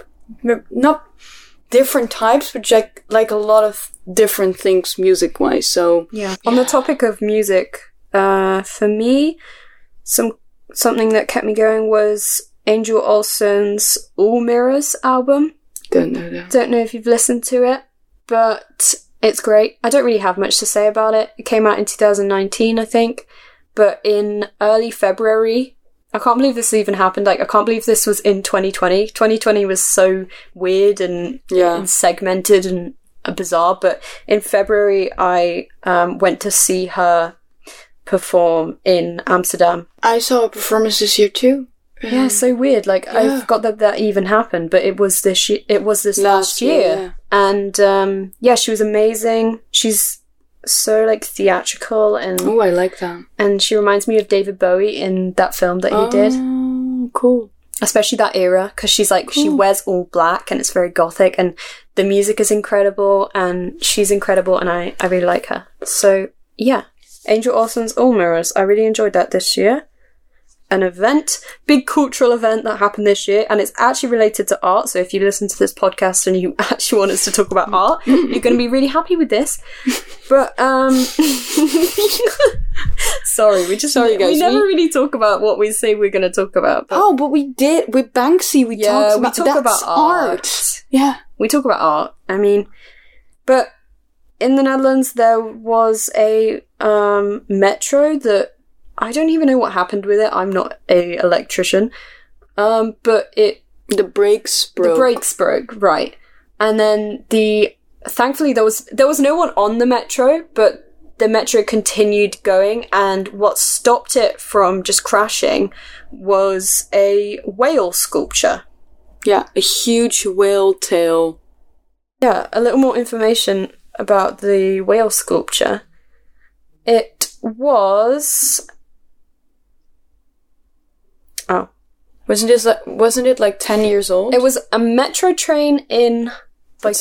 [SPEAKER 3] different types, but like a lot of different things music wise. So
[SPEAKER 2] On the topic of music, for me. Something that kept me going was Angel Olsen's All Mirrors album.
[SPEAKER 3] Don't know that.
[SPEAKER 2] Don't know if you've listened to it, but it's great. I don't really have much to say about it. It came out in 2019, I think, but in early February, I can't believe this even happened. Like, I can't believe this was in 2020. 2020 was so weird and segmented and bizarre, but in February, I went to see her perform in Amsterdam.
[SPEAKER 3] I saw a performance this year too.
[SPEAKER 2] Yeah, so weird. Like, I forgot that even happened, but it was this last year. And she was amazing. She's so like theatrical and
[SPEAKER 3] I like that.
[SPEAKER 2] And she reminds me of David Bowie in that film that he did.
[SPEAKER 3] Oh, cool.
[SPEAKER 2] Especially that era, because she's like she wears all black and it's very gothic, and the music is incredible, and she's incredible, and I really like her. So yeah. Angel Olsen's All Mirrors. I really enjoyed that this year. an event, big cultural event that happened this year, and it's actually related to art. So if you listen to this podcast and you actually want us to talk about art, you're going to be really happy with this. But sorry, guys. We never really talk about what we say we're going to talk about.
[SPEAKER 3] But we did with Banksy. We talked about art. Yeah,
[SPEAKER 2] we talk about art. I mean, but in the Netherlands there was a metro that I don't even know what happened with it. I'm not a electrician. But
[SPEAKER 3] the brakes broke.
[SPEAKER 2] The brakes broke, right. And then thankfully there was no one on the metro, but the metro continued going, and what stopped it from just crashing was a whale sculpture.
[SPEAKER 3] Yeah, a huge whale tail.
[SPEAKER 2] Yeah, a little more information about the whale sculpture. It was... Oh.
[SPEAKER 3] Wasn't it like 10 years old?
[SPEAKER 2] It was a metro train in...
[SPEAKER 3] It's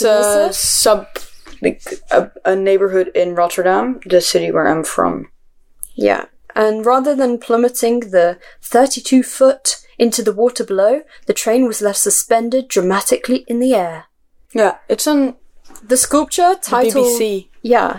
[SPEAKER 3] a neighborhood in Rotterdam, the city where I'm from.
[SPEAKER 2] Yeah. And rather than plummeting the 32 foot into the water below, the train was left suspended dramatically in the air.
[SPEAKER 3] Yeah, it's on...
[SPEAKER 2] The sculpture titled...
[SPEAKER 3] BBC.
[SPEAKER 2] Yeah.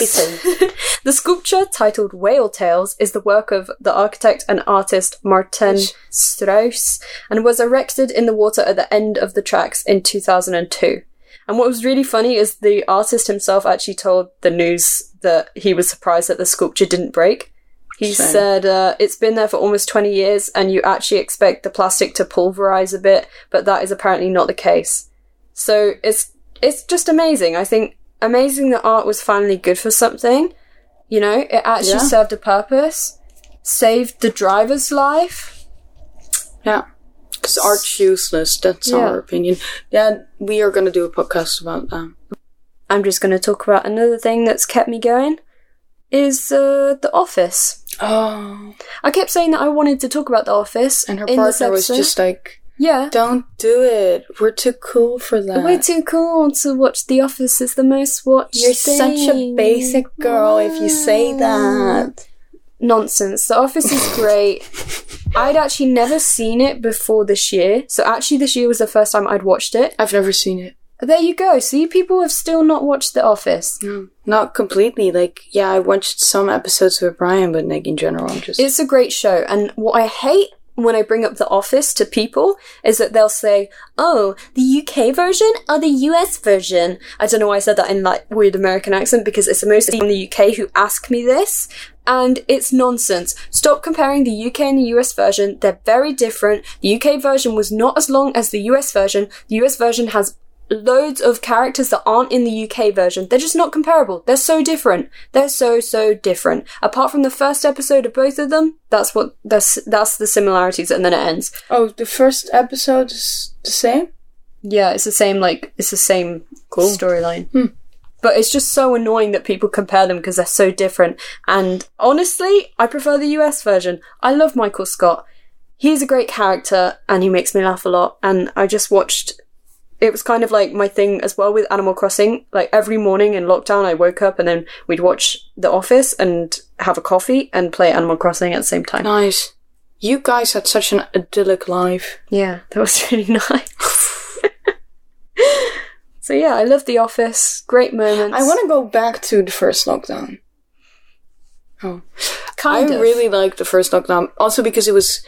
[SPEAKER 3] BBC.
[SPEAKER 2] The sculpture, titled Whale Tales, is the work of the architect and artist Martin Strauss, and was erected in the water at the end of the tracks in 2002. And what was really funny is the artist himself actually told the news that he was surprised that the sculpture didn't break. He said, it's been there for almost 20 years, and you actually expect the plastic to pulverize a bit, but that is apparently not the case. So it's just amazing. I think amazing that art was finally good for something. You know, it actually served a purpose, saved the driver's life.
[SPEAKER 3] Yeah, because art's useless, that's our opinion. Yeah, we are going to do a podcast about that.
[SPEAKER 2] I'm just going to talk about another thing that's kept me going, is The Office.
[SPEAKER 3] Oh.
[SPEAKER 2] I kept saying that I wanted to talk about The Office.
[SPEAKER 3] And her partner was just like...
[SPEAKER 2] Yeah.
[SPEAKER 3] Don't do it. We're too cool for that.
[SPEAKER 2] We're too cool to watch The Office. It's the most watched
[SPEAKER 3] You're
[SPEAKER 2] thing.
[SPEAKER 3] such a basic girl if you say that.
[SPEAKER 2] Nonsense. The Office is great. I'd actually never seen it before this year. So actually this year was the first time I'd watched it.
[SPEAKER 3] I've never seen it.
[SPEAKER 2] There you go. See, people have still not watched The Office.
[SPEAKER 3] No, not completely. Like, yeah, I watched some episodes with Brian, but like in general, I'm just...
[SPEAKER 2] It's a great show. And what I hate when I bring up The Office to people is that they'll say, oh, the UK version or the US version? I don't know why I said that in like weird American accent, because it's mostly in the UK who ask me this, and it's nonsense. Stop comparing the UK and the US version. They're very different. The UK version was not as long as the US version. The US version has loads of characters that aren't in the UK version. They're just not comparable. They're so different. They're so different. Apart from the first episode of both of them, that's the similarities, and then it ends.
[SPEAKER 3] Oh, the first episode is the same?
[SPEAKER 2] Yeah, it's the same
[SPEAKER 3] Cool.
[SPEAKER 2] storyline. But it's just so annoying that people compare them because they're so different. And honestly, I prefer the US version. I love Michael Scott. He's a great character and he makes me laugh a lot. And I just watched... It was kind of like my thing as well with Animal Crossing. Like every morning in lockdown, I woke up and then we'd watch The Office and have a coffee and play Animal Crossing at the same time.
[SPEAKER 3] Nice. You guys had such an idyllic life.
[SPEAKER 2] Yeah, that was really nice. So yeah, I love The Office. Great moments.
[SPEAKER 3] I want to go back to the first lockdown. Oh. I
[SPEAKER 2] of.
[SPEAKER 3] really liked the first lockdown. Also because it was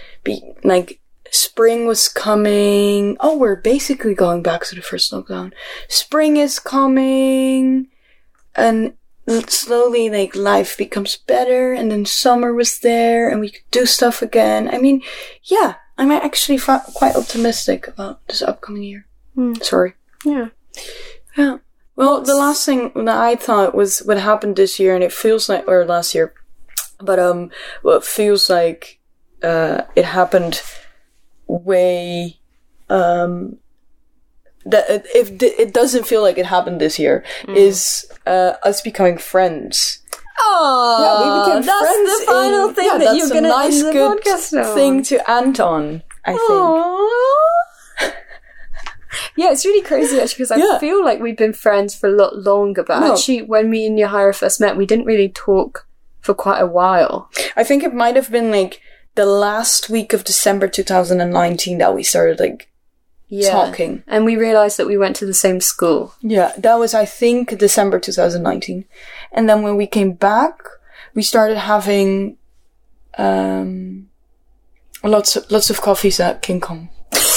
[SPEAKER 3] spring was coming. Oh, we're basically going back to the first lockdown. Spring is coming. And slowly, life becomes better. And then summer was there. And we could do stuff again. I mean, yeah. I'm actually quite optimistic about this upcoming year. Sorry.
[SPEAKER 2] Yeah.
[SPEAKER 3] Yeah. Well, the last thing that I thought was what happened this year. And it feels like... Or last year. But, well, it feels like it happened... way that it doesn't feel like it happened this year is us becoming friends.
[SPEAKER 2] Oh,
[SPEAKER 3] yeah, we became
[SPEAKER 2] that's
[SPEAKER 3] friends.
[SPEAKER 2] The final thing that you're going to end the
[SPEAKER 3] good
[SPEAKER 2] podcast on.
[SPEAKER 3] Thing to end on, I think.
[SPEAKER 2] Yeah, it's really crazy actually because I feel like we've been friends for a lot longer. But actually, when me and Yahira first met, we didn't really talk for quite a while.
[SPEAKER 3] I think it might have been the last week of December 2019 that we started like talking.
[SPEAKER 2] And we realised that we went to the same school.
[SPEAKER 3] Yeah, that was, I think, December 2019. And then when we came back, we started having lots of coffees at King Kong.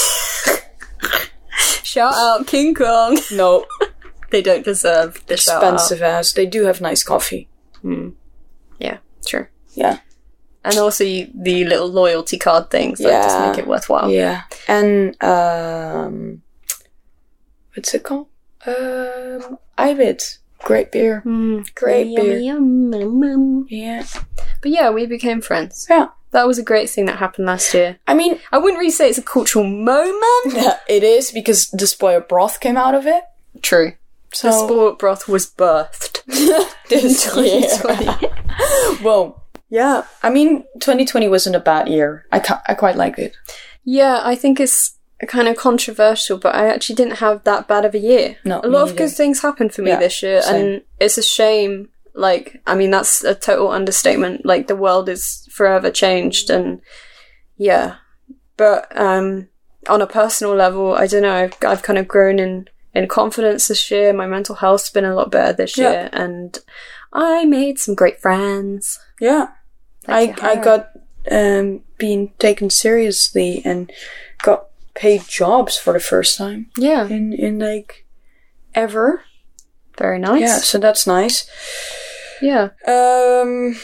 [SPEAKER 2] Shout out King Kong.
[SPEAKER 3] No,
[SPEAKER 2] They don't deserve the shout
[SPEAKER 3] expensive as. They do have nice coffee.
[SPEAKER 2] Yeah, true.
[SPEAKER 3] Yeah.
[SPEAKER 2] And also the little loyalty card things that just make it worthwhile.
[SPEAKER 3] Yeah. And, what's it called? Ibit. Great beer. Great beer. Yeah.
[SPEAKER 2] But yeah, we became friends.
[SPEAKER 3] Yeah.
[SPEAKER 2] That was a great thing that happened last year.
[SPEAKER 3] I mean,
[SPEAKER 2] I wouldn't really say it's a cultural moment.
[SPEAKER 3] yeah, it is because the spoiled broth came out of it.
[SPEAKER 2] True.
[SPEAKER 3] So
[SPEAKER 2] The sport broth was birthed.
[SPEAKER 3] this year. Well, yeah. I mean, 2020 wasn't a bad year. I quite liked it.
[SPEAKER 2] Yeah, I think it's kind of controversial, but I actually didn't have that bad of a year.
[SPEAKER 3] No,
[SPEAKER 2] a lot of good things happened for me this year,
[SPEAKER 3] same.
[SPEAKER 2] and it's a shame. Like, I mean, that's a total understatement. Like, the world is forever changed, and yeah. But on a personal level, I don't know. I've kind of grown in confidence this year. My mental health's been a lot better this year, and I made some great friends.
[SPEAKER 3] Yeah.
[SPEAKER 2] Thanks to
[SPEAKER 3] I
[SPEAKER 2] her.
[SPEAKER 3] got being taken seriously and got paid jobs for the first time
[SPEAKER 2] Yeah,
[SPEAKER 3] in like ever.
[SPEAKER 2] very nice.
[SPEAKER 3] Yeah, so that's nice.
[SPEAKER 2] Yeah. I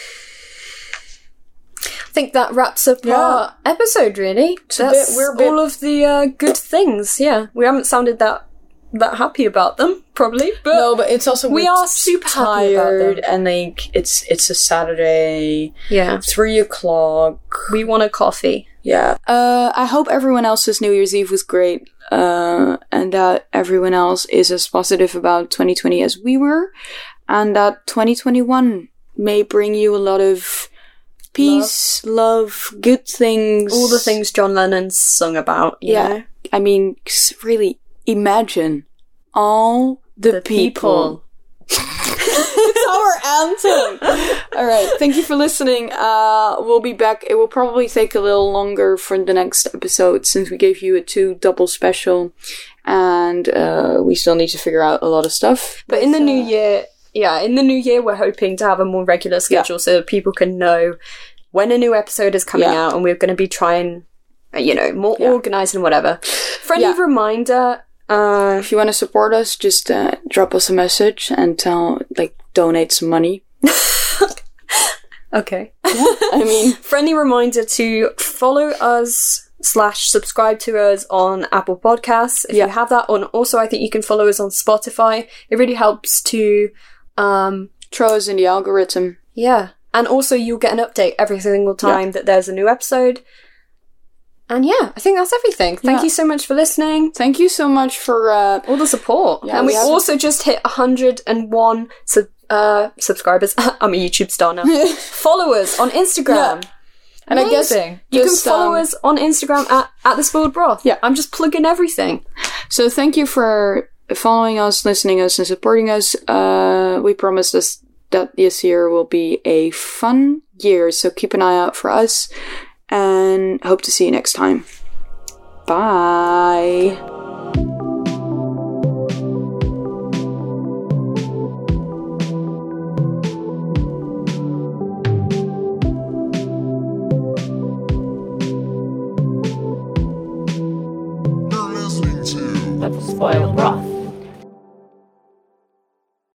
[SPEAKER 2] think that wraps up our episode, really. That's
[SPEAKER 3] we're a bit-
[SPEAKER 2] all of the good things, yeah. We haven't sounded that happy about them, probably, but
[SPEAKER 3] No, but it's also
[SPEAKER 2] we
[SPEAKER 3] we're
[SPEAKER 2] are super happy about
[SPEAKER 3] tired
[SPEAKER 2] them.
[SPEAKER 3] and like it's a Saturday,
[SPEAKER 2] Yeah.
[SPEAKER 3] 3:00.
[SPEAKER 2] We want a coffee.
[SPEAKER 3] Yeah. I hope everyone else's New Year's Eve was great, and that everyone else is as positive about 2020 as we were, and that 2021 may bring you a lot of peace, love, good things.
[SPEAKER 2] All the things John Lennon sung about, you know?
[SPEAKER 3] I mean, really, imagine all the people. It's our anthem. All right. Thank you for listening. We'll be back. It will probably take a little longer for the next episode since we gave you a 2 double special, and we still need to figure out a lot of stuff.
[SPEAKER 2] But in the new year, we're hoping to have a more regular schedule so that people can know when a new episode is coming out, and we're going to be trying, more organized and whatever. Friendly reminder.
[SPEAKER 3] If you want to support us, just drop us a message and donate some money.
[SPEAKER 2] Okay.
[SPEAKER 3] I mean,
[SPEAKER 2] Friendly reminder to follow us / subscribe to us on Apple Podcasts if you have that. And also, I think you can follow us on Spotify. It really helps to
[SPEAKER 3] throw us in the algorithm.
[SPEAKER 2] Yeah. And also, you'll get an update every single time that there's a new episode. And yeah, I think that's everything. Thank you so much for listening.
[SPEAKER 3] Thank you so much for
[SPEAKER 2] All the support.
[SPEAKER 3] Yeah,
[SPEAKER 2] and we
[SPEAKER 3] we have-
[SPEAKER 2] also just hit 101 subscribers. I'm a YouTube star now. Followers on Instagram.
[SPEAKER 3] And I guess
[SPEAKER 2] Amazing. You can
[SPEAKER 3] just,
[SPEAKER 2] follow us on Instagram at The Spoiled Broth.
[SPEAKER 3] Yeah.
[SPEAKER 2] I'm just plugging everything.
[SPEAKER 3] So thank you for following us, listening us, and supporting us. We promise us that this year will be a fun year, so keep an eye out for us, and hope to see you next time. Bye.
[SPEAKER 1] The Spoiled